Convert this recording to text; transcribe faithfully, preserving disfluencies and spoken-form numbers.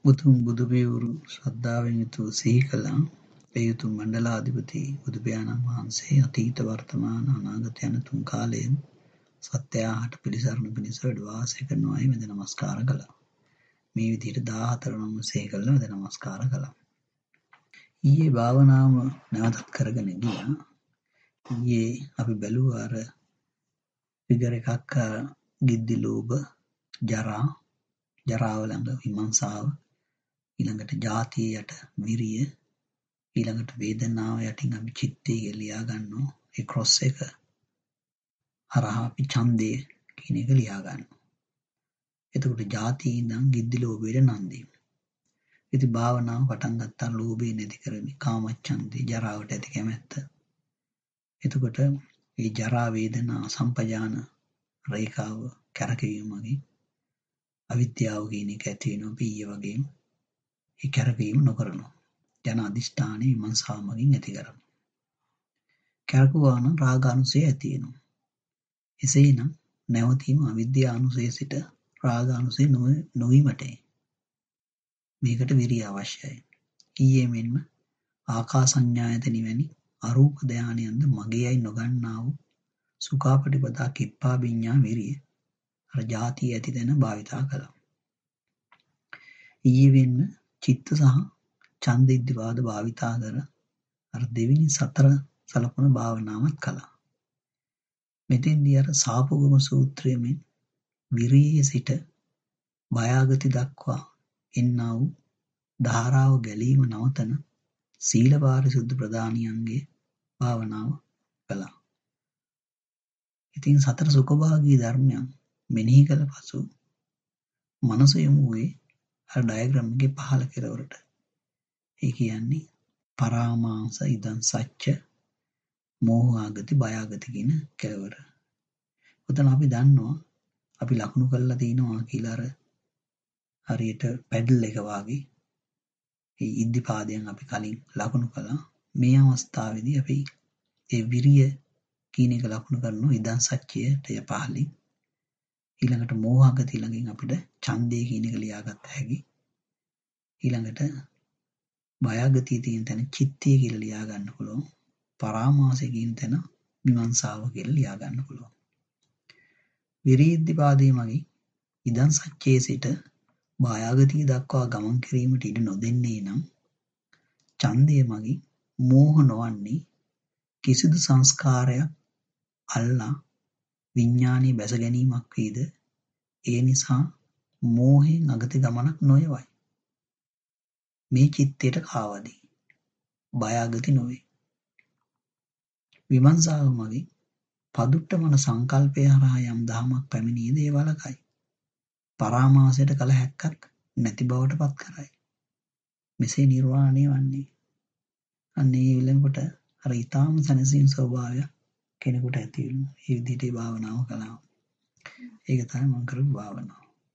උතුම් බුදුපියවරු ශ්‍රද්ධාවෙන් යුතුව සිහි කළා. ඒ උතුම් මණ්ඩලාධිපති බුදුපියාණන් වහන්සේ අතීත වර්තමාන අනාගත යන තුන් කාලයෙන් සත්‍යයට පිළිසරණ පිණිස වැඩ වාසය කරනවායි මෙද නමස්කාර කළා. මේ විදිහට දාහතර නම සිහි කළා මෙද නමස්කාර කළා. ඊයේ භාවනාව නැවතත් කරගෙන ගියා. ඊයේ අපි බැලුවා අර ෆිගර් එකක් ගිද්දි ලෝභ ජරා ජරාව ළඟ විමර්ශාව ඊළඟට ජාතිය යට විරිය ඊළඟට වේදනාව යටින් අපි චිත්තය ලියා ගන්නවා. ඒ ක්‍රොස් එක හරහා අපි ඡන්දය කියන එක ලියා ගන්නවා. එතකොට ජාතිය ඉඳන් ගිද්දි ලෝභයට නන්දි. ඉතින් භාවනාව පටන් ගත්තා ලෝභය නැති කරමින් කාමච්ඡන්දේ ජරාවට ඇති කැමැත්ත. එතකොට මේ ජරා වේදනා සම්පජාන රේඛාව කරකවීම මගින් අවිද්‍යාව කියන එක ඇති වෙනවා. පීය වගේම ඒ කරකවීම නොකරනවා. ජන අධිෂ්ඨානෙ විමර්ශාව මගින් ඇති කරනවා. කරකුවා නම් රාගානුසය ඇති වෙනවා. එසේනම් නැවතීම අවිද්‍යානුසය සිට රාගානුසය නොවීමටයි. මේකට විරිය අවශ්‍යයි. ඊයේ මෙන්ම ආකාසඤ්ඤායතනෙ වැනි අරූප ධානයන්ද මගේයි නොගන්නා වූ සුඛාපටිපදා කිප්පා විඤ්ඤා විරිය අර ಜಾති ඇති දෙන භාවිතා කළා. ඊයේ වෙන්න චිත්ත සහ ඡන්ද ඉද්ධිපාද භාවිතා කර අර දෙවිනි සතර සලකුණ භාවනාවත් කළා. මෙතෙන්දී අර සාපගම සූත්‍රයෙන් විරියේ සිට බයාගති දක්වා එන්නා වූ ධාරාව ගැලීම නවතන සීල පාරිශුද්ධ ප්‍රදානියන්ගේ භාවනාව කළා. ඉතින් සතර සුඛභාගී ධර්මයන් මෙනෙහි කළ පසු මනස යොමු වේ අර ඩයග්‍රෑම් එකේ පහළ කෙළවරට. ඒ කියන්නේ පරාමාස ඉදන් සච්ච මෝහාගති බයාගති කියන කෙළවර. උතන අපි දන්නවා අපි ලකුණු කරලා තිනවා කියලා අර හරියට පැඩල් එක වාගේ ඒ ඉද්ධිපාදයන් අපි කලින් ලකුණු කළා. මේ අවස්ථාවේදී අපි ඒ විරිය කියන එක ලකුණු කරනවා ඉදන් සච්චයට පහලින්. ඊළඟට මෝහගති ළඟින් අපිට ඡන්දය කියන එක ලියාගත්ත හැකි. ඊළඟට බයගතිය තියෙන තැන චිත්තය කියලා ලියා ගන්න පුළුවන්. පරාමාසය කියන තැන විමර්ශාව කියලා ලියා ගන්න පුළුවන්. විරීද්ධිපාදයේ මගින් ඉදන් සච්චයේ සිට බයගතිය දක්වා ගමන් කිරීමට ඉඩ නොදෙන්නේ නම් ඡන්දය මගින් මෝහ නොවන්නේ කිසිදු සංස්කාරයක් අල්ලා විඥානයේ බැස ගැනීමක් වේද. ඒ නිසා මෝහයෙන් අගති ගමනක් නොයවයි. මේ චිත්තයට කාවදී බයගති නොවේ. විමර්ශාව මගින් පදුට්ට මන සංකල්පය හරහා යම් දහමක් පැමිණියද ඒ වලකයි. පරාමාසයට කල හැක්කක් නැති බවට පත් කරයි. මෙසේ නිර්වාණය වන්නේ. අන්න ඒ විලකට අර ඊටාම සැනසීම ස්වභාවය කෙනෙකුට ඇති වෙනවා. මේ විදිහට භාවනාව කළා. ඒක තමයි මම කරපු භාවනාව.